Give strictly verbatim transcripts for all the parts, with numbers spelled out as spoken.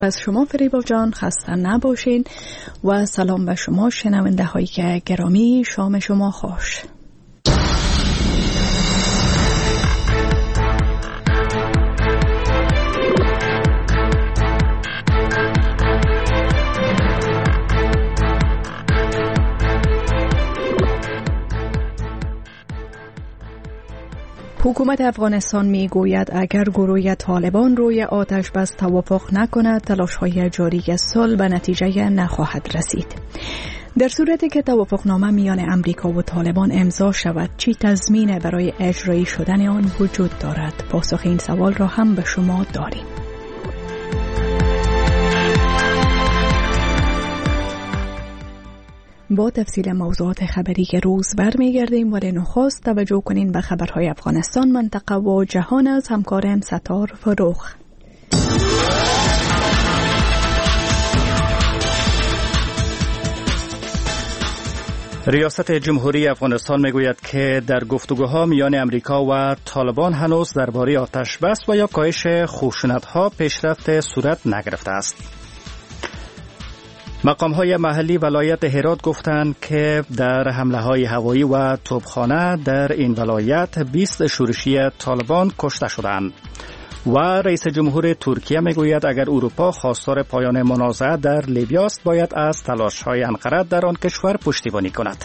از شما فریبا جان خسته نباشین و سلام به شما شنونده هایی که گرامی، شام شما خوش. حکومت افغانستان می گوید اگر گروه طالبان روی آتش بس توافق نکند، تلاش‌های جاری صلح به نتیجه نخواهد رسید. در صورتی که توافقنامه میان امریکا و طالبان امضا شود، چی تضمین برای اجرایی شدن آن وجود دارد؟ پاسخ این سوال را هم به شما داریم. با تفصیل موضوعات خبری که روز برمیگردیم، ولی نخست توجه کنین به خبرهای افغانستان، منطقه و جهان از همکارم ستار فروخ. ریاست جمهوری افغانستان میگوید که در گفتگوها میان امریکا و طالبان هنوز درباره آتش بس و یا کاهش خشونت‌ها پیشرفت صورت نگرفته است. مقام‌های محلی ولایت هرات گفتند که در حمله‌های هوایی و توپخانه در این ولایت بیست شورشی طالبان کشته شدند. و رئیس جمهور ترکیه میگوید اگر اروپا خواستار پایان منازعه در لیبیا است، باید از تلاش‌های انقره در آن کشور پشتیبانی کند.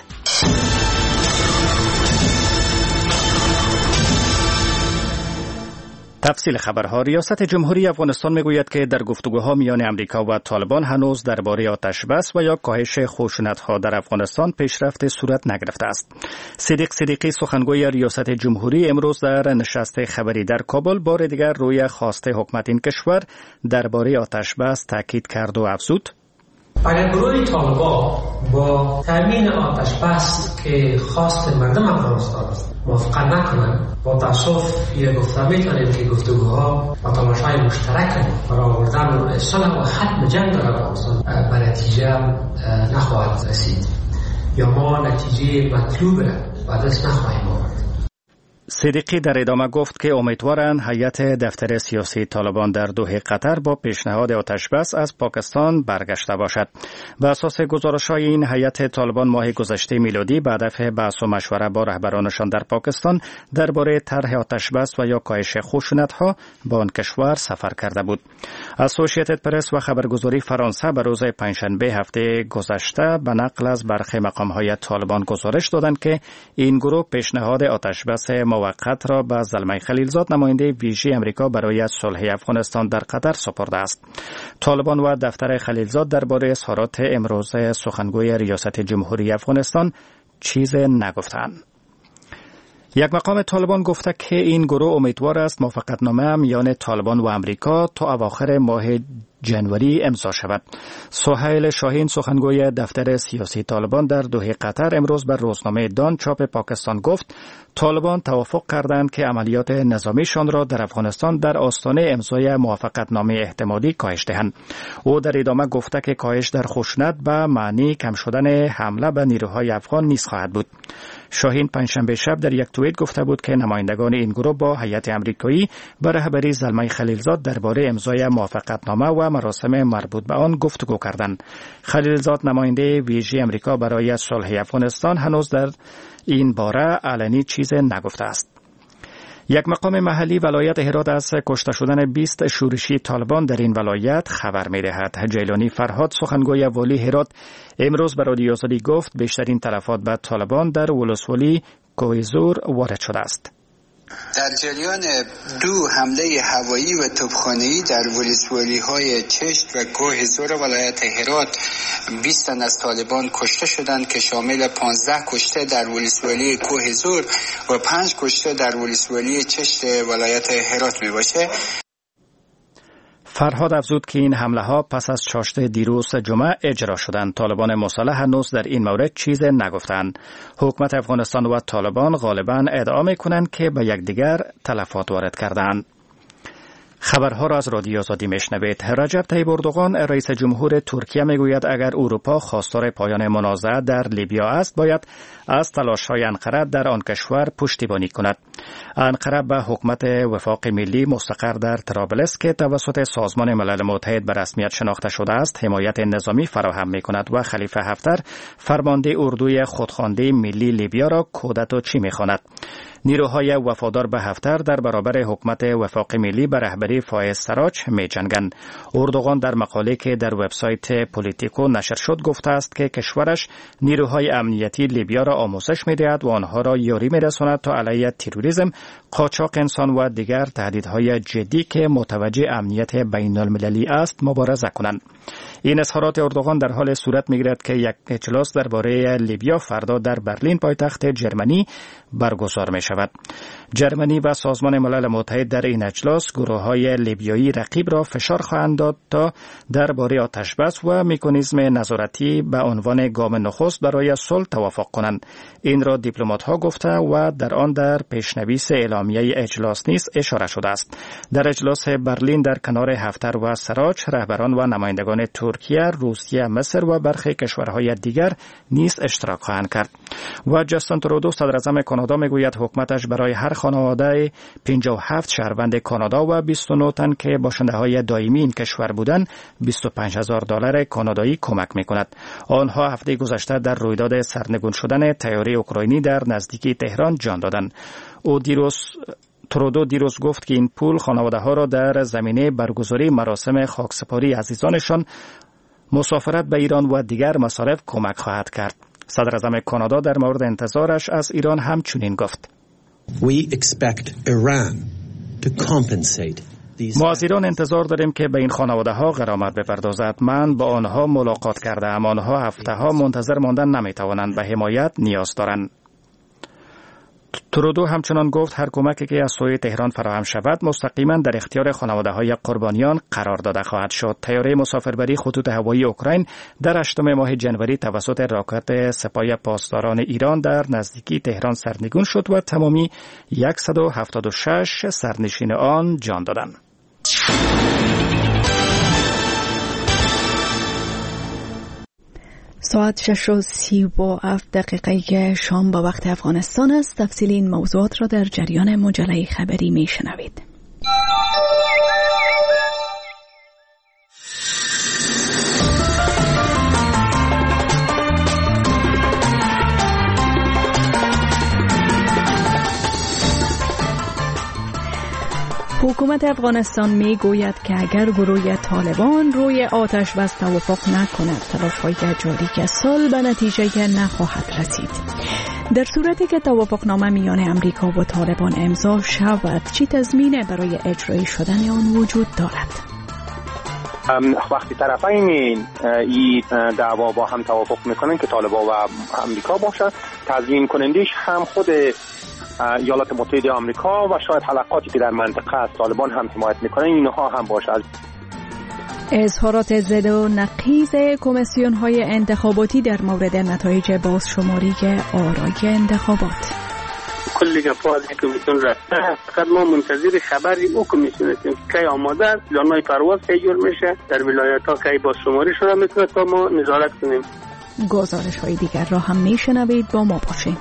تفصیل خبرها. ریاست جمهوری افغانستان میگوید که در گفتگوها میان امریکا و طالبان هنوز درباره آتش بس و یا کاهش خشونت‌ها در افغانستان پیشرفت صورت نگرفته است. صدیق صدیقی سخنگوی ریاست جمهوری امروز در نشست خبری در کابل بار دیگر روی خواسته حکومت این کشور درباره آتش بس تاکید کرد و افزود: اگر گروه طالبان با تامین آتش بس که خواست مردم افغانستان است موافقت نکنند، با تاسف یک گفته میتونیم که گفتگوها و تلاش‌های مشترک برای آوردن صلح و ختم جنگ در افغانستان به نتیجه نخواهد رسید یا ما نتیجه مطلوب را به دست نخواهیم آورد. صدیقی در ادامه گفت که امیدوارند هیئت دفتر سیاسی طالبان در دوحه قطر با پیشنهاد آتش بس از پاکستان برگشته باشد. بر اساس گزارش‌های این هیئت طالبان ماه گذشته میلادی به هدف بحث و مشوره با رهبرانشان در پاکستان درباره طرح آتش بس و یا کاهش خشونت‌ها با آن کشور سفر کرده بود. اسوسییتد پرس و خبرگزاری فرانسه به روز پنجشنبه هفته گذشته به نقل از برخی مقام‌های طالبان گزارش دادند که این گروه پیشنهاد آتش بس موقت را به زلمه خلیلزاد نماینده ویژه امریکا برای صلح افغانستان در قطر سپرده است. طالبان و دفتر خلیلزاد درباره اظهارات امروز سخنگوی ریاست جمهوری افغانستان چیز نگفتند. یک مقام طالبان گفته که این گروه امیدوار است موافقتنامه میان طالبان و امریکا تا اواخر ماه جنوری امضا شود. سهیل شاهین سخنگوی دفتر سیاسی طالبان در دوحه قطر امروز بر روزنامه دان چاپ پاکستان گفت طالبان توافق کردند که عملیات نظامیشان را در افغانستان در آستانه امضای موافقتنامه احتمالی کاهش دهند. او در ادامه گفته که کاهش در خشونت به معنی کم شدن حمله به نیروهای افغان نیز خواهد بود. شاهین پنجشنبه شب در یک توییت گفته بود که نمایندگان این گروه با هیئت آمریکایی به رهبری زلمه خلیلزاد درباره امضای موافقتنامه و مراسم مربوط به آن گفتگو کردند. خلیلزاد نماینده ویژه آمریکا برای صلح افغانستان هنوز در این باره علنی چیز نگفته است. یک مقام محلی ولایت هرات از کشته شدن بیست شورشی طالبان در این ولایت خبر می‌دهد. جیلانی فرهاد سخنگوی والی هرات امروز به رادیو آزادی گفت بیشترین تلفات به طالبان در ولسوالی کوهزور وارد شده است. در جریان دو حمله هوایی و توپخانه‌ای در ولسوالی‌های چشت و کوهزور ولایت هرات بیست تن از طالبان کشته شدند که شامل پانزده کشته در ولسوالی کوهزور و پنج کشته در ولسوالی چشت ولایت هرات میباشه. فرهاد افزود که این حمله ها پس از چاشت دیروز جمعه اجرا شدند. طالبان مسلح هنوز در این مورد چیز نگفتند. حکومت افغانستان و طالبان غالباً ادعا می‌کنند که به یکدیگر تلفات وارد کردند. خبرها را از رادیو آزادی میشنوید. رجب طیب اردوغان رئیس جمهور ترکیه میگوید اگر اروپا خواستار پایان منازعه در لیبیا است باید از تلاش‌های انقره در آن کشور پشتیبانی کند. انقره به حکومت وفاق ملی مستقر در طرابلس که توسط سازمان ملل متحد به رسمیت شناخته شده است حمایت نظامی فراهم می‌کند و خلیفه حفتر فرمانده اردوی خودخوانده ملی لیبیا را کودتا چی می‌خواند. نیروهای وفادار به حفتر در برابر حکومت وفاق ملی به رهبری فایز سراج می جنگند. اردوغان در مقاله که در وبسایت پولیتیکو نشر شد گفته است که کشورش نیروهای امنیتی لیبیا را آموزش می دهد و آنها را یاری می رساند تا علیه تروریسم، قاچاق انسان و دیگر تهدیدهای جدی که متوجه امنیت بین المللی است مبارزه کنند. این اظهارات اردوغان در حال صورت می‌گیرد که یک اجلاس درباره لیبیا فردا در برلین پایتخت جرمنی برگزار می شود. جرمنی و سازمان ملل متحد در این اجلاس گروه‌های لیبیایی رقیب را فشار خواهند داد تا درباره آتشبس و مکانیزم نظارتی به عنوان گام نخست برای صلح توافق کنند. این را دیپلمات‌ها گفته و در آن در پیشنویس اعلامیه اجلاس نیز اشاره شده است. در اجلاس برلین در کنار حفتر و سراج رهبران و نمایندگان ترکیه، روسیه، مصر و برخی کشورهای دیگر نیز اشتراک خواهند کرد. و جاستین ترودو صدراعظم کانادا میگوید حکومتش برای هر خانواده پنجاه و هفت شهروند کانادا و بیست و نه تن که باشنده‌های دائمی این کشور بودند بیست و پنج هزار دلار کانادایی کمک میکند. آنها هفته گذشته در رویداد سرنگون شدن طیاره اوکراینی در نزدیکی تهران جان دادند. او دیروز ترودو دیروز گفت که این پول خانواده‌ها را در زمینه برگزاری مراسم خاکسپاری عزیزانشان، مسافرت به ایران و دیگر مصارف کمک خواهد کرد. صدراعظم کانادا در مورد انتظارش از ایران همچنین گفت: We expect Iran to compensate. ما از ایران انتظار داریم که به این خانواده‌ها غرامت بپردازد. من با آنها ملاقات کردم. آنها هفته‌ها منتظر ماندن نمی‌توانند، به حمایت نیاز دارند. ترودو همچنان گفت هر کمکی که از سوی تهران فراهم شود مستقیما در اختیار خانواده‌های قربانیان قرار داده خواهد شد. طیاره مسافربری خطوط هوایی اوکراین در هشتم ماه جنوری توسط راکت سپاه پاسداران ایران در نزدیکی تهران سرنگون شد و تمامی صد و هفتاد و شش سرنشین آن جان دادند. ساعت شش و سی و هفت دقیقه شام با وقت افغانستان است. تفصیل این موضوعات را در جریان مجله خبری می شنوید. حکومت افغانستان می گوید که اگر گروه طالبان روی آتش بس توافق نکند تلاش‌های جاری صلح به نتیجه نخواهد رسید. در صورتی که توافقنامه میان امریکا و طالبان امضا شود چه تضمینی برای اجرایی شدن آن وجود دارد؟ وقتی طرفین این دعوا با هم توافق میکنن که طالبان و امریکا باشد، تضمین کنندش هم خود ایالات متحده آمریکا و شاید حلقاتی که در منطقه از طالبان هم حمایت میکنن اینها هم باشد. اظهارات ضد و نقیض کمیسیون های انتخاباتی در مورد نتایج بازشماری آرای انتخابات. کلی گپا از این کمیسیون رفته، فقط ما منتظر خبری او کمیسیون هستیم که کی آماده است، پلان‌های پرواز کی جور میشه، در ولایت ها کی بازشماری شده میتونه تا ما نظارت کنیم. گزارش های دیگر را هم میشنوید، با ما باشید.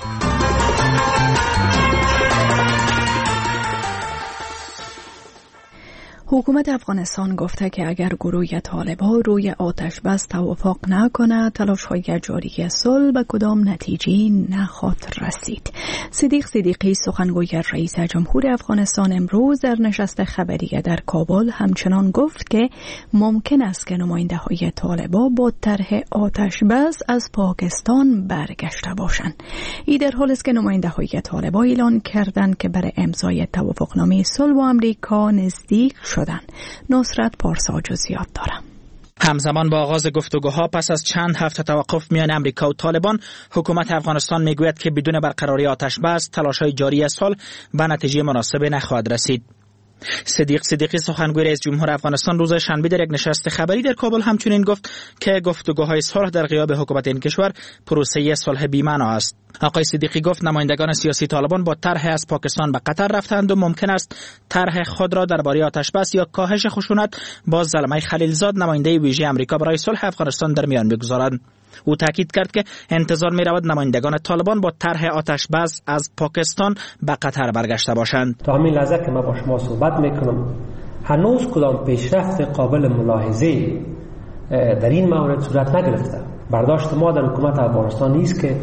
حکومت افغانستان گفته که اگر گروه طالبان روی آتش بس توافق نکند تلاش‌های جاری صلح به کدام نتیجه نخواهد رسید. صدیق صدیقی سخنگوی رئیس جمهور افغانستان امروز در نشست خبری در کابل همچنان گفت که ممکن است که نماینده‌های طالبان با طرح آتش بس از پاکستان برگشته باشند. این در حالی است که نماینده‌های طالبان اعلان کردند که برای امضای توافقنامه صلح با آمریکا نزدیک شدن. نصرت پارسا جزئیات دارم. همزمان با آغاز گفتگوها پس از چند هفته توقف میان امریکا و طالبان، حکومت افغانستان میگوید که بدون برقراری آتش بس تلاش‌های جاری صلح به نتیجه مناسب نخواهد رسید. صدیق صدیقی سخنگوی رئیس جمهور افغانستان روز شنبه در یک نشست خبری در کابل همچنین گفت که گفتگوهای صلح در غیاب حکومت این کشور پروسه صلح بی‌معنا است. آقای صدیقی گفت نمایندگان سیاسی طالبان با طرح از پاکستان به قطر رفتند و ممکن است طرح خود را درباره آتش‌بس یا کاهش خشونت با زلمه خلیلزاد نماینده ویژه آمریکا برای صلح افغانستان در میان بگذارند. او تاکید کرد که انتظار می رود نمایندگان طالبان با طرح آتش‌بس از پاکستان به قطر برگشته باشند. تا همین لحظه که ما با شما صحبت میکنم هنوز کدام پیشرفت قابل ملاحظه در این مورد صورت نگرفته. برداشت ما در حکومت افغانستان نیست که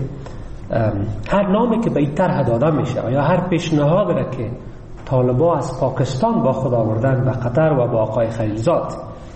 هر نامی که به این طرح داده میشه یا هر پیشنهادی را که طالبان از پاکستان با خود آوردن به قطر و با آقای خلیلزاد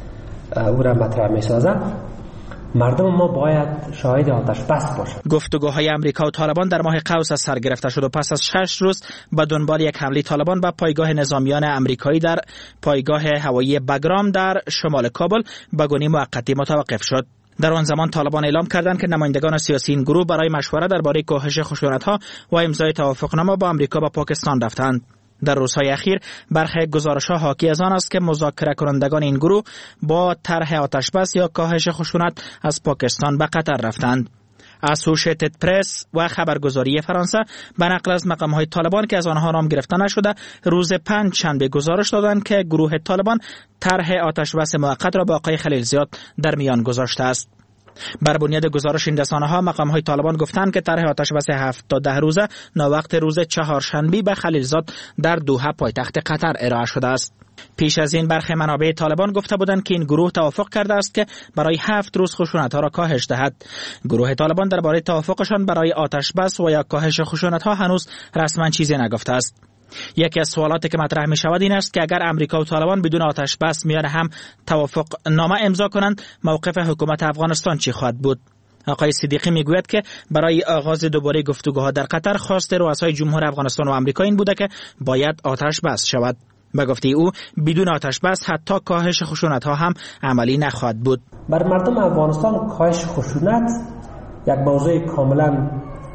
او را مطرح میسازند، مردم ما باید شاهد آتش بس باشند. گفتگوهای امریکا و طالبان در ماه قوس از سر گرفته شد و پس از شش روز به دنبال یک حمله طالبان به پایگاه نظامیان امریکایی در پایگاه هوایی بگرام در شمال کابل به گونی موقتی متوقف شد. در آن زمان طالبان اعلام کردند که نمایندگان سیاسی این گروه برای مشورت درباره کاهش خشونت‌ها و امضای توافقنامه با امریکا به پاکستان رفتند. در روزهای اخیر برخی گزارش‌ها حاکی از آن است که مذاکره کنندگان این گروه با طرح آتش‌بس یا کاهش خشونت از پاکستان به قطر رفتند. اسوشیتد پرس و خبرگزاری فرانسه به نقل از مقام‌های طالبان که از آنها نام گرفته نشده روز پنج شنبه گزارش دادند که گروه طالبان طرح آتش‌بس موقت را با آقای خلیلزاد در میان گذاشته است. بر بنیاد گزارش این رسانه‌ها مقام‌های طالبان گفتند که طرح آتش‌بس هفت تا ده روزه ناوقت روز چهارشنبه به خلیلزاد در دوحه پایتخت قطر ارائه شده است. پیش از این برخی منابع طالبان گفته بودند که این گروه توافق کرده است که برای هفت روز خشونت‌ها را کاهش دهد. گروه طالبان درباره توافقشان برای آتش‌بس و یا کاهش خشونت‌ها هنوز رسما چیزی نگفته است. یکی از سوالاتی که مطرح می شود این است که اگر امریکا و طالبان بدون آتش بس میان هم توافق نامه امضا کنند موقف حکومت افغانستان چی خواهد بود؟ آقای صدیقی میگوید که برای آغاز دوباره گفتگوها در قطر خواست رؤسای جمهور افغانستان و آمریکا این بوده که باید آتش بس شود. به گفته او بدون آتش بس حتی کاهش خشونت‌ها هم عملی نخواهد بود. بر مردم افغانستان کاهش خشونت یک موضوع کاملا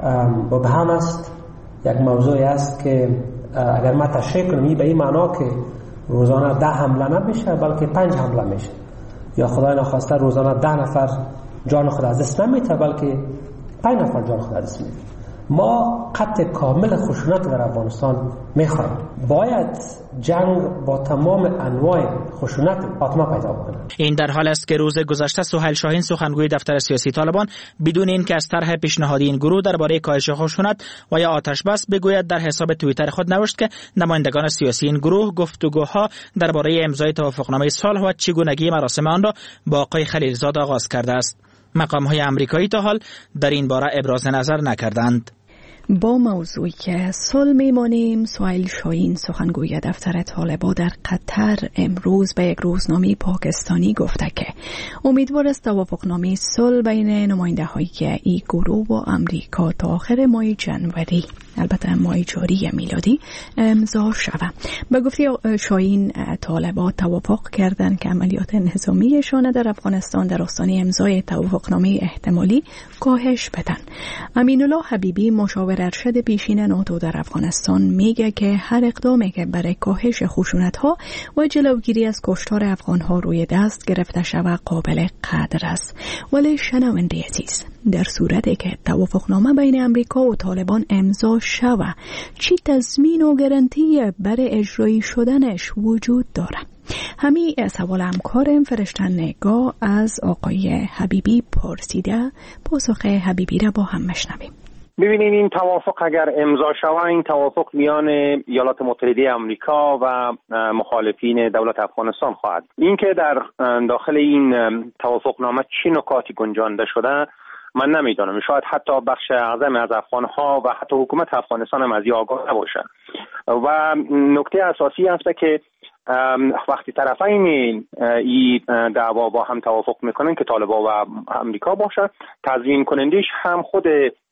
مبهم است، یک موضوعی است که اگر ما تشریح کنیم به این معنا که روزانه ده حمله نمیشه بلکه پنج حمله میشه، یا خدای نخواسته روزانه ده نفر جان خود از دست نمیده بلکه پنج نفر جان خود از دست میده. ما قطع کامل خشونت در افغانستان میخوایم. باید جنگ با تمام انواع خشونت خاتمه پیدا بکنه. این در حال است که روز گذشته سهیل شاهین سخنگوی دفتر سیاسی طالبان بدون اینکه از طرح پیشنهادی این گروه درباره کاهش خشونت و یا آتش بس بگوید در حساب توییتر خود نوشت که نمایندگان سیاسی این گروه گفتگوها درباره امضای توافقنامه صلح و چگونگی مراسم آن را با آقای خلیلزاد آغاز کرده است. مقام‌های آمریکایی تا حال در این باره ابراز نظر نکردند. با موضوعی که صلح میمانیم، سهیل شاهین سخنگوی دفتر طالبان در قطر امروز به یک روزنامه پاکستانی گفته که امیدوار است توافقنامه صلح بین نماینده‌های این گروه و آمریکا تا آخر ماه جنوری، البته ماه جاری میلادی، امضا شود. به گفته شاهین طالبان توافق کردند که عملیات نظامیشان در افغانستان در آستانه امضای توافقنامه احتمالی کاهش بدن. امینالله حبیبی مشاور ارشد پیشین ناتو در افغانستان میگه که هر اقدامی که برای کاهش خشونت‌ها و جلوگیری از کشتار افغان‌ها روی دست گرفته شود قابل قدر است. ولی شنونده عزیز، در صورتی که توافقنامه بین امریکا و طالبان امضا شود چی تضمین و گارانتی برای اجرایی شدنش وجود داره؟ همین سوال همکارم فرشته نگاه از آقای حبیبی پرسیده. پاسخ حبیبی را با هم مشنویم. ببینید این توافق اگر امضا شود، این توافق میان ایالات متحده آمریکا و مخالفین دولت افغانستان خواهد. اینکه در داخل این توافقنامه چه نکاتی گنجانده شده من نمیدانم. شاید حتی بخش اعظم از افغانها و حتی حکومت افغانستان هم از این آگاه نباشند. و نکته اساسی است که وقتی طرفین این دعوا با هم توافق میکنن که طالبان و امریکا باشه، تضمین کنندش هم خود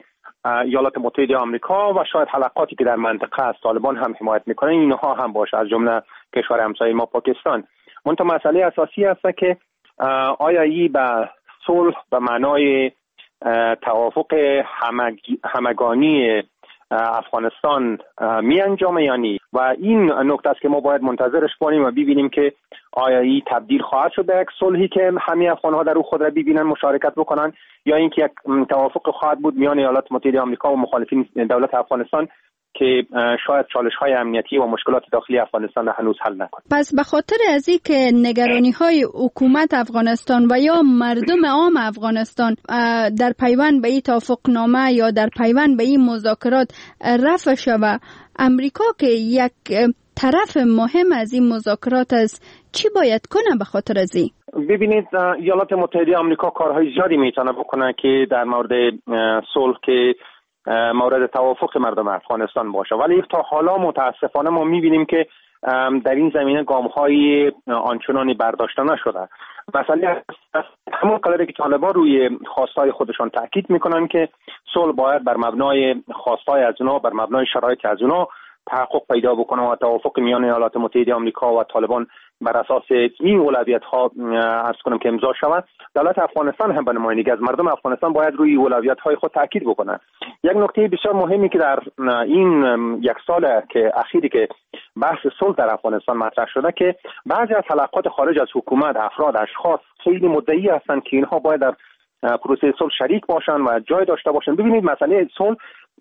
ایالات متحده آمریکا و شاید حلقاتی که در منطقه از طالبان هم حمایت میکنن اینها هم باشه، از جمله کشور همسایه ما پاکستان. منتها مسئله اساسی است که آیا این به صلح به معنای توافق همگانی افغانستان می انجامه یا نی و این نکته است که ما باید منتظرش باشیم و ببینیم که آیا این تبدیل خواهد شد به یک صلحی که همه افغان‌ها در او خود را ببینن، مشارکت بکنن، یا اینکه یک توافق خواهد بود میان ایالات متحده آمریکا و مخالفین دولت افغانستان که شاید چالش‌های امنیتی و مشکلات داخلی افغانستان را هنوز حل نکنه. پس به خاطر از این که نگرانی‌های حکومت افغانستان و یا مردم عام افغانستان در پیوند به این توافقنامه یا در پیوند به این مذاکرات رفع شود، امریکا که یک طرف مهم از این مذاکرات است، چی باید کنه به خاطر از این؟ ببینید، ایالات متحده آمریکا کارهای زیادی میتونه بکنه که در مورد صلح که مورد توافق مردم افغانستان باشه، ولی تا حالا متاسفانه ما میبینیم که در این زمینه گام‌های آنچنانی برداشته نشده. مثلا همون قدری که طالبان روی خواستای خودشان تاکید میکنن که صلح باید بر مبنای خواستای از اونا، بر مبنای شرایط از اونا تحقق پیدا بکنه و توافق میان ایالات متحده آمریکا و طالبان بر اساس این اولویت‌ها عرض کنم که امضا شود. دولت افغانستان هم به نمایندگی از مردم افغانستان باید روی اولویت‌های خود تاکید بکنه. یک نکته بسیار مهمی که در این یک سال که اخیری که بحث صلح در افغانستان مطرح شده که بعضی از حلقات خارج از حکومت، افراد، اشخاص خیلی مدعی هستند که اینها باید در پروسه صلح شریک باشند و جای داشته باشند. ببینید، مسئله صلح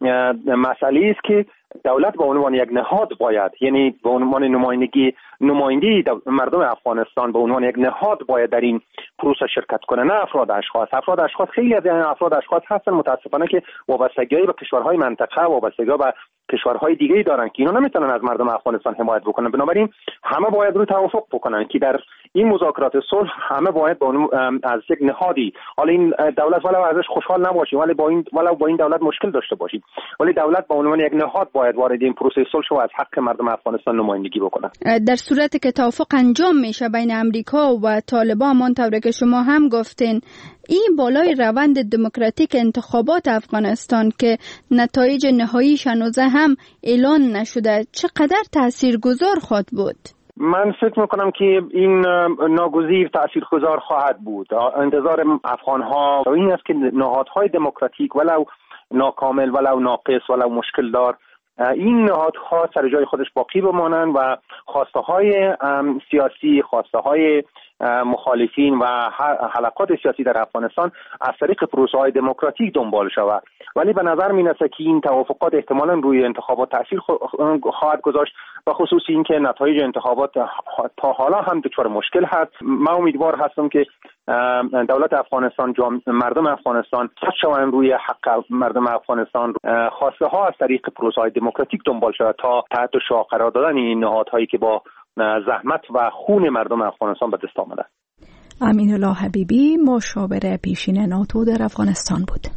مسئله است که دولت به عنوان یک نهاد باید، یعنی به عنوان نمایندگی نمایندگی مردم افغانستان به عنوان یک نهاد باید در این پروسه شرکت کنه، نه افراد اشخاص. افراد اشخاص خیلی از افراد اشخاص هستن متاسفانه که وابستگی به کشورهای منطقه و وابستگی به کشورهای دیگه دارن که اینا نمیتونن از مردم افغانستان حمایت بکنن. بنابراین همه باید روی توافق بکنن که در این مذاکرات صلح همه باید با از یک نهادی، حالا این دولت ولو ازش خوشحال نباشیم، ولی با این ولو با این دولت مشکل داشته باشیم، ولی دولت به عنوان یک نهاد باید وارد این پروسه صلح و از حق مردم افغانستان نمایندگی بکنه. در صورتی که توافق انجام میشه بین امریکا و طالبان، مانطور که شما هم گفتین، این بالای روند دموکراتیک انتخابات افغانستان که نتایج نهاییش هنوز هم اعلان نشده، چقدر تاثیرگذار خواهد بود؟ من فکر میکنم که این ناگزیر تاثیرگذار خواهد بود. انتظار افغان‌ها این است که نهادهای دموکراتیک ولو ناکامل، ولو ناقص، ولو مشکل دار، این نهادها سر جای خودش باقی بمانند و خواسته های سیاسی، خواسته های مخالفین و حلقات سیاسی در افغانستان از طریق پروسه های دموکراتیک دنبال شود. ولی به نظر می رسد که این توافقات احتمالاً روی انتخابات تاثیر خواهد گذاشت و خصوص این که نتایج انتخابات تا حالا هم دچار مشکل هست. من امیدوار هستم که دولت افغانستان، مردم افغانستان شوند روی حق مردم افغانستان، خواسته ها از طریق پروسه های دموکراتیک دنبال شود تا تحت شعار قرار دادن این نهادهایی که با زحمت و خون مردم افغانستان به دست آمده. امین الله حبیبی، مشاور پیشین ناتو در افغانستان بود.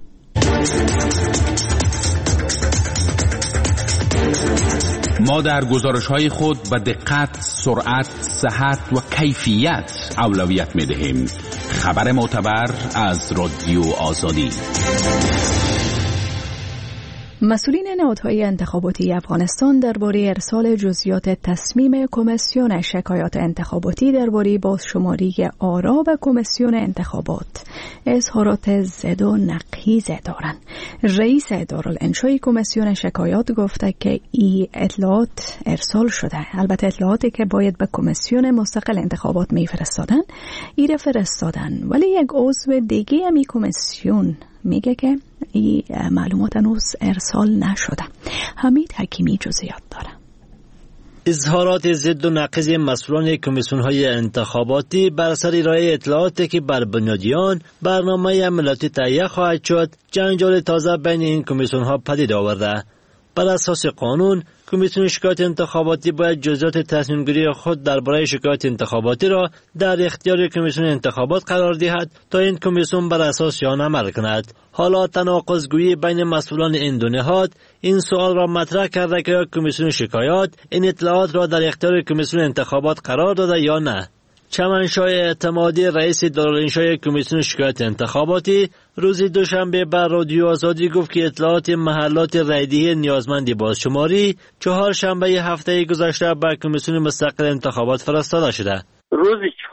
ما در گزارش‌های خود به دقت، سرعت، صحت و کیفیت اولویت می‌دهیم. خبر معتبر از رادیو آزادی. مسئولین نهادهای انتخاباتی افغانستان درباره ارسال جزئیات تصمیم کمیسیون شکایات انتخاباتی درباره بازشماری آرا و کمیسیون انتخابات اظهارات ضد و نقیض دارند. رئیس ادارالانشای کمیسیون شکایات گفته که این اطلاعات ارسال شده. البته اطلاعاتی که باید به کمیسیون مستقل انتخابات میفرستادن ایره فرستادن، ولی یک عضو دیگه امی کمیسیون میگه که این معلومات هنوز ارسال نشده. حمید حکیمی جزئیات داره. اظهارات ضد و نقیض مسئولان کمیسیون‌های انتخاباتی بر اثر ارائه اطلاعاتی که بر بنیادیان برنامه ملتی تهیه خواهد شد، جنجال تازه بین این کمیسیون‌ها پدید آورده. بر اساس قانون، کمیسیون شکایات انتخاباتی باید جزئیات تصمیم‌گیری خود درباره شکایات انتخاباتی را در اختیار کمیسیون انتخابات قرار دهد تا این کمیسیون بر اساس آن عمل کند. حالا تناقض‌گویی بین مسئولان این دو نهاد این سوال را مطرح کرده که کمیسیون شکایات این اطلاعات را در اختیار کمیسیون انتخابات قرار داده یا نه. چمنشاه اعتمادی، رئیس ادارالانشای کمیسیون شکایات انتخاباتی، روز دوشنبه بر رادیو آزادی گفت که اطلاعات محلات رایدهی نیازمند بازشماری چهار شنبه هفته گذشته به کمیسیون مستقل انتخابات فرستاده شده. روز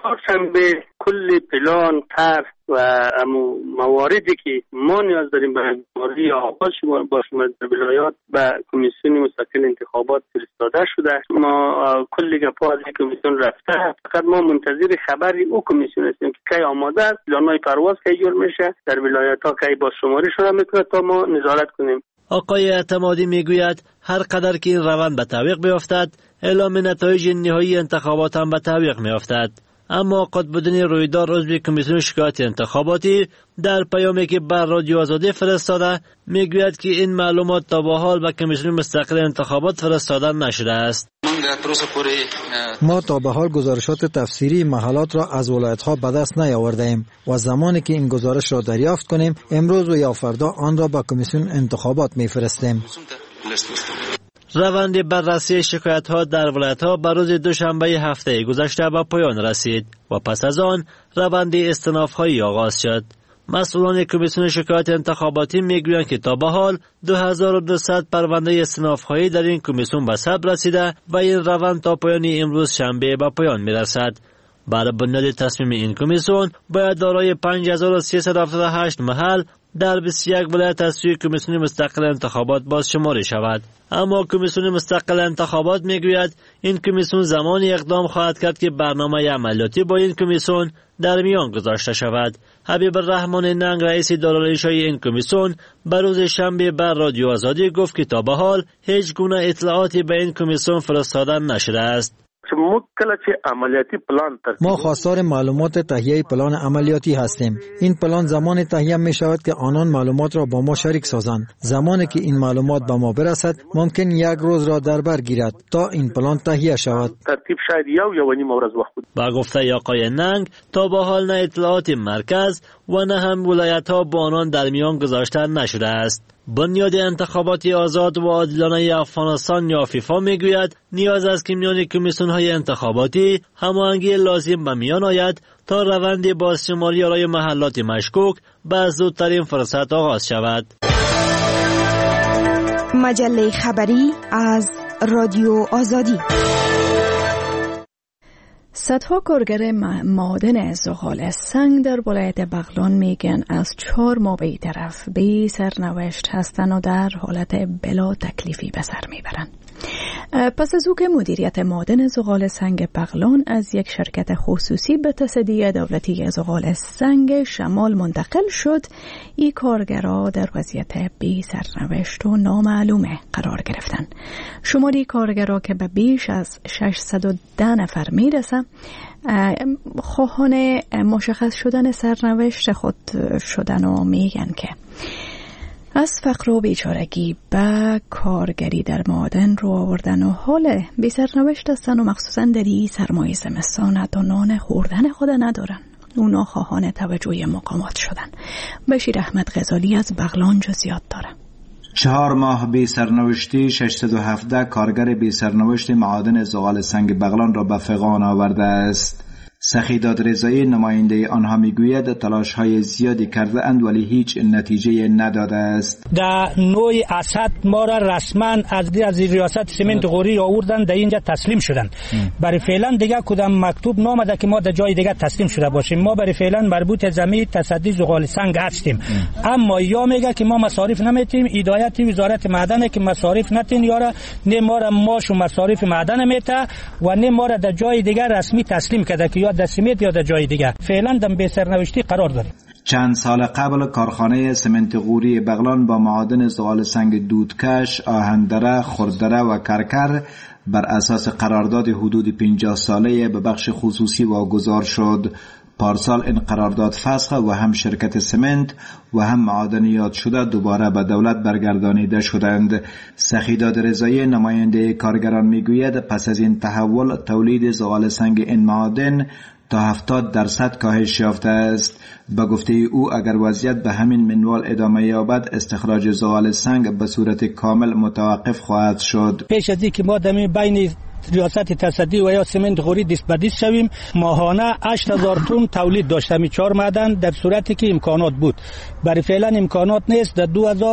چهارشنبه کل پلان طرح و مواردی که ما نیاز داریم برای بیماری آغاز با شما در ولایات و کمیسیون مستقل انتخابات فرستاده شده. ما کل گپا از کمیسیون رفته، فقط ما منتظر خبری او کمیسیون هستیم که کی آماده است، پلان‌های پرواز کی جور میشه، در ولایت ها کی با شماری شده میتونه تا ما نظارت کنیم. آقای اعتمادی میگوید هر قدر که این روند به تعویق بیفتد، اعلام نتایج نهایی انتخابات هم به تعویق میافتد. اما قطب‌الدین رویدار عضو کمیسیون شکایت انتخاباتی در پیامی که بر رادیو آزادی فرستاده میگوید که این معلومات تا به حال به کمیسیون مستقل انتخابات فرستاده نشده است. ما تا به حال گزارشات تفسیری محلات را از ولایت‌ها به دست نیاورده‌ایم و زمانی که این گزارش را دریافت کنیم امروز و یا فردا آن را به کمیسیون انتخابات میفرستیم. روند بررسی شکایت‌ها در ولایت‌ها بر روز دوشنبه هفته گذشته به پایان رسید و پس از آن روند استئناف‌هایی آغاز شد. مسئولان کمیسیون شکایت انتخاباتی میگویند که تا به حال دو هزار و دویست پرونده استئناف‌هایی در این کمیسیون به ثبت رسیده و این روند تا پایان امروز شنبه به پایان میرسد. بر بنیاد تصمیم این کمیسیون باید دارای پنج هزار و سیصد و هفتاد و هشت محل در بیست و یک ولایت از سوی کمیسیون مستقل انتخابات باز شماری شود. اما کمیسیون مستقل انتخابات میگوید این کمیسیون زمانی اقدام خواهد کرد که برنامه عملیاتی با این کمیسیون در میان گذاشته شود. حبیب الرحمن ننگ رئیس اداره اجرایی این کمیسیون بر روز شنبه بر رادیو آزادی گفت که تا به حال هیچ گونه اطلاعاتی به این کمیسیون فرستاده نشده است. ما خواستار معلومات تهیه پلان عملیاتی هستیم. این پلان زمان تهیه می شود که آنان معلومات را با ما شریک سازند. زمانی که این معلومات به ما برسد ممکن یک روز را در بر گیرد تا این پلان تهیه شود. ترتیب شاید یو یا نیم ورځ وخت بود. با گفته آقای ننگ تا به حال نه اطلاعات مرکز و نه هم ولایت ها با آنان در میان گذاشته نشده است. بنیاد انتخاباتی آزاد و عادلانه افغانستان یا فیفا میگوید نیاز است که میان کمیسیون های انتخاباتی هماهنگی لازم به میان آید تا روند بازشماری برای محلات مشکوک به زودترین فرصت آغاز شود. مجله خبری از رادیو آزادی. صدها کارگر معادن زغال سنگ در ولایت بغلان میگن از چهار ماه به طرف بی سرنوشت هستند و در حالت بلا تکلیفی به سر میبرند. پس از او که مدیریت معادن زغال سنگ بغلان از یک شرکت خصوصی به تصدی دولتی زغال سنگ شمال منتقل شد، این کارگرها در وضعیت بی سرنوشت و نامعلومه قرار گرفتند. شماری کارگرها که به بیش از ششصد و ده نفر میرسه خواهان مشخص شدن سرنوشت خود شدن و میگن که از فقر و بیچارگی به کارگری در معادن رو آوردن و حال بی سرنوشت هستن و مخصوصا در این سرمای زمستان حتی نان خوردن خود ندارن. اونا خواهان توجه مقامات شدن. بشیر احمد غزالی از بغلان جزئیات داره. چهار ماه بی سرنوشتی ششصد و هفده کارگر بی سرنوشت معادن زغال سنگ بغلان را به فغان آورده است. سخیداد رضایی نماینده آنها میگوید تلاش های زیادی کرده اند ولی هیچ نتیجه نداده است. در نوع اسد ما را رسما از دی از ریاست سمنت غوری آوردن در اینجا تسلیم شدن. برای فعلا دیگه کدام مکتوب نامده که ما در جای دیگه تسلیم شده باشیم. ما برای فعلا مربوط زمین تصدی زغال سنگ هستیم. اما یا میگه که ما مصارف نمیتیم، هدایت وزارت معدن که مصارف نتین یارا نه ما را ماش و مصارف معدن میته و نه ما را در جای دیگه رسمی تسلیم کرده که یا در سمنت یا در جای دیگه. فعلا در بی سرنوشتی قرار داریم. چند سال قبل کارخانه سمنت غوری بغلان با معادن زغال سنگ دودکش، آهندره، خردره و کرکر بر اساس قرارداد حدود پنجاه ساله به بخش خصوصی واگذار شد. پارسال این قرارداد فسخ و هم شرکت سمنت و هم معادنیات شده دوباره به دولت برگردانیده شدند. سخیداد رضایی نماینده کارگران میگوید پس از این تحول تولید زغال سنگ این معادن تا هفتاد درصد کاهش یافته است. به گفته او اگر وضعیت به همین منوال ادامه یابد استخراج زغال سنگ به صورت کامل متوقف خواهد شد. پیش از اینکه ما دمی بین ریاست تصدی و یا سمنت غوری دست به دست شویم ماهانه هشت هزار تن تولید داشتیم چهار معدن در صورتی که امکانات بود. برای فعلا امکانات نیست. در دو هزار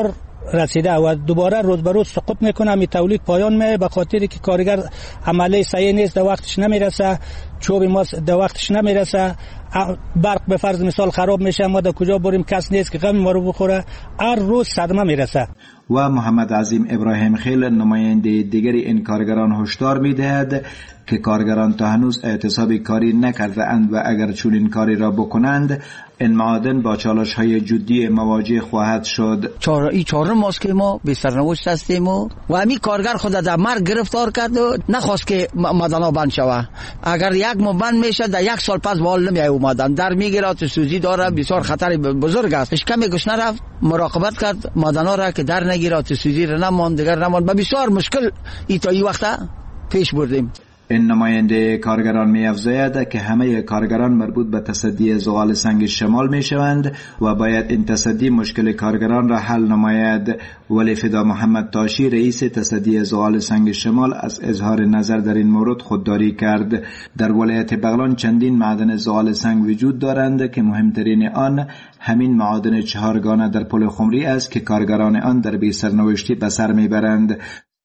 رسیده و دوباره روز به روز سقوط میکنه. می تولید پایان می به خاطری که کارگر عمله صحیح نیست، در وقتش نمیرسه، چوب ما در وقتش نمیرسه، برق به فرض مثال خراب میشه، ما در کجا بریم، کس نیست که غم ما رو بخوره، هر روز صدمه میرسه. و محمد عظیم ابراهیم خیل نماینده دیگری این کارگران هشدار میدهد که کارگران تا هنوز اعتصاب کاری نکرده اند و اگر چون این کاری را بکنند این معادن با چالش های جدی مواجه خواهد شد. چهار ای چهارم ماست که ما به سرنوشت هستیم و همین کارگر خود در مرگ گرفتار کرد و نخواست که مادنا بند شود. اگر یک ماه بند میشه در یک سال پس بال نمی اومدن، در میگیرات سوزی داره، بسیار خطر بزرگ است. اشکم گوش نرفت، مراقبت کرد مادنا را که در نگیرات سوزی را نمان دیگر نمان، بسیار مشکل ای تا این وقت پیش بردیم. این نماینده کارگران می افزاید که همه کارگران مربوط به تصدی زغال سنگ شمال می شوند و باید این تصدی مشکل کارگران را حل نماید. ولی فدا محمد تاشی رئیس تصدی زغال سنگ شمال از اظهار نظر در این مورد خودداری کرد. در ولایت بغلان چندین معدن زغال سنگ وجود دارند که مهمترین آن همین معادن چهارگانه در پل خمری است که کارگران آن در بی سرنوشتی به سر می برند.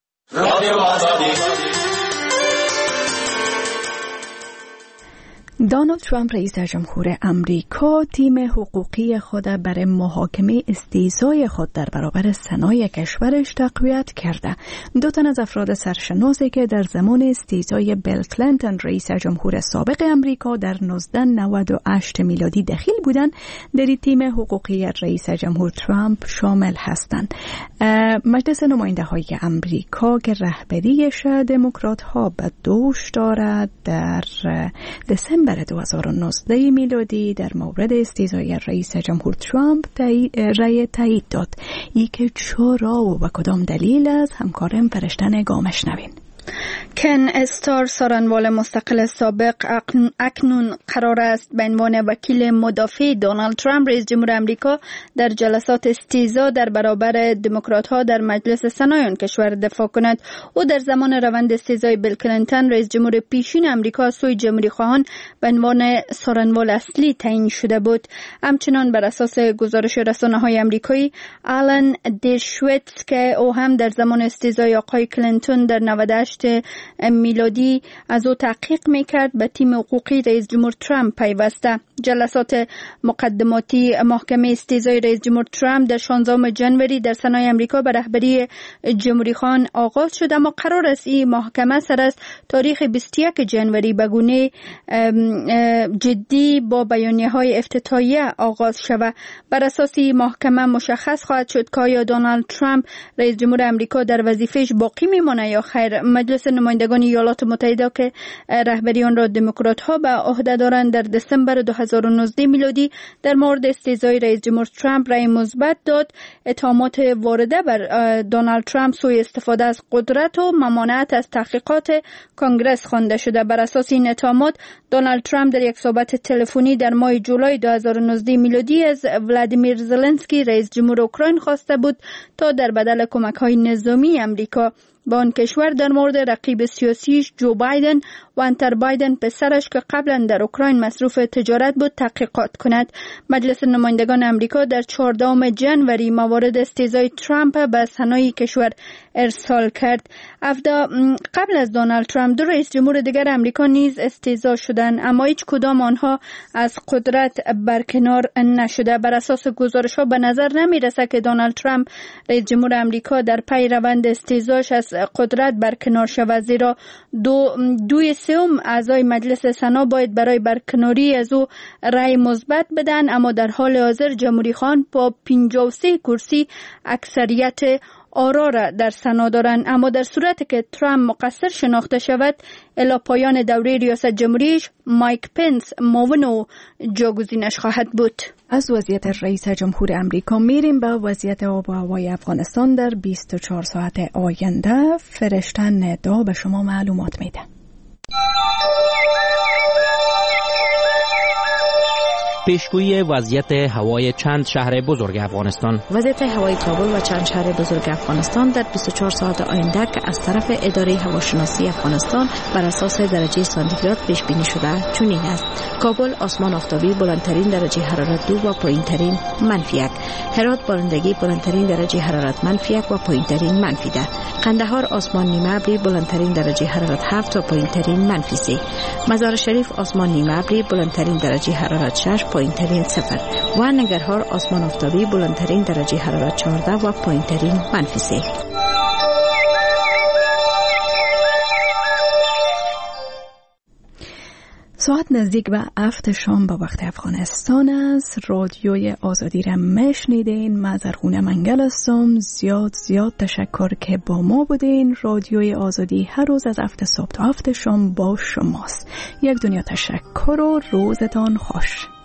دونالد ترامپ رئیس جمهور امریکا تیم حقوقی خود برای محاکمه استیضای خود در برابر سنای کشورش تقویت کرده. دو تن از افراد سرشناسی که در زمان استیضای بیل کلینتون رئیس جمهور سابق امریکا در نوزده نود و هشت میلادی دخیل بودند در تیم حقوقی رئیس جمهور ترامپ شامل هستند. مجلس نماینده های امریکا که رهبریش دموکرات ها به دوش دارد در دسامبر دو هزار و نوزده میلادی در مورد استیضای رئیس جمهور ترامپ رأی تایید داد. ای که چرا و به کدام دلیل از همکارم فرشته گامش نوین. کن استار سارنوال مستقل سابق اکنون قرار است به عنوان وکیل مدافع دونالد ترامپ رئیس جمهور امریکا در جلسات استیضا در برابر دموکرات ها در مجلس سنای آن کشور دفاع کند. او در زمان روند استیضای بیل کلینتون رئیس جمهور پیشین امریکا سوی جمهوری خواهان به عنوان سارنوال اصلی تعیین شده بود. همچنان بر اساس گزارش رسانه‌های آمریکایی، آلن دیرشویتز که او هم در زمان استیضای آقای کلینتون در نود و هشت میلادی از او تحقیق میکرد به تیم حقوقی رئیس جمهور ترامپ پیوسته. جلسات مقدماتی محکمه استیضای رئیس جمهور ترامپ در شانزدهم ژانویه در سنای امریکا به رهبری جمهوری خان آغاز شد، اما قرار است این محکمه سر از تاریخ بیست و یک ژانویه به گونه جدی با بیانیه های افتتاحیه آغاز شود. بر اساس این محکمه مشخص خواهد شد که آیا دونالد ترامپ رئیس جمهور امریکا در وظیفهش باقی میمونه یا خیر. مجلس نمایندگان ایالات متحده که رهبری آن را دموکرات ها به عهده دارند در دسامبر دو هزار و نوزده میلادی در مورد استیضای رئیس جمهور ترامپ رأی مثبت داد. اتهامات وارده بر دونالد ترامپ سوء استفاده از قدرت و ممانعت از تحقیقات کنگره خوانده شده. بر اساس این اتهامات دونالد ترامپ در یک صحبت تلفنی در ماه جولای دو هزار و نوزده میلادی از ولادیمیر زلنسکی رئیس جمهور اوکراین خواسته بود تا در بدل کمک‌های نظامی امریکا با آن کشور در مورد رقیب سیاسیش جو بایدن و انتر بایدن پسرش که قبلا در اوکراین مصروف تجارت بود تحقیقات کند. مجلس نمایندگان امریکا در چهاردهم ژانویه موارد استیضای ترامپ به سنای کشور ارسال کرد. افدا قبل از دونالد ترامپ دو رئیس جمهور دیگر امریکا نیز استیضا شدند، اما هیچ کدام آنها از قدرت برکنار نشده. بر اساس گزارش‌ها به نظر نمی‌رسد که دونالد ترامپ رئیس جمهور امریکا در پی روند استیضاش از قدرت برکنار شود، زیرا دو دوی سوم اعضای مجلس سنا باید برای برکناری از او رأی مثبت بدن، اما در حال حاضر جمهوری خان با پنجاه و سه کرسی اکثریت آرا را در سنا دارند. اما در صورتی که ترامپ مقصر شناخته شود الی پایان دوره ریاست جمهوریش مایک پنس معاون او جاگزینش خواهد بود. از وضعیت رئیس جمهور امریکا میریم به وضعیت آب و هوای افغانستان در بیست و چهار ساعت آینده. فرشته ندا به شما معلومات میده. پیشگویی وضعیت هوای چند شهر بزرگ افغانستان. وضعیت هوای کابل و چند شهر بزرگ افغانستان در بیست و چهار ساعت آینده که از طرف اداره هواشناسی افغانستان بر اساس درجه سانتیگراد پیش بینی شده چنین است: کابل آسمان آفتابی بلندترین درجه حرارت دو و پایینترین منفی یک. هرات بارندگی بلندترین درجه حرارت منفی یک و پایینترین منفی ده. قندهار آسمان نیمه ابری بلندترین درجه حرارت هفت و پایینترین منفی سه. مزار شریف آسمان نیمه ابری بلندترین درجه حرارت شش پایینترین صفر و ننگرهار آسمان آفتابی بلندترین درجه حرارت چهارده و پایینترین منفی سه. ساعت نزدیک به هفت شام با وقت افغانستان است. رادیوی آزادی را میشنیدین. من زرخونه منگل هستم. زیاد زیاد تشکر که با ما بودین. رادیوی آزادی هر روز از هفت صبح تا هفت شام با شماست. یک دنیا تشکر و روزتان خوش.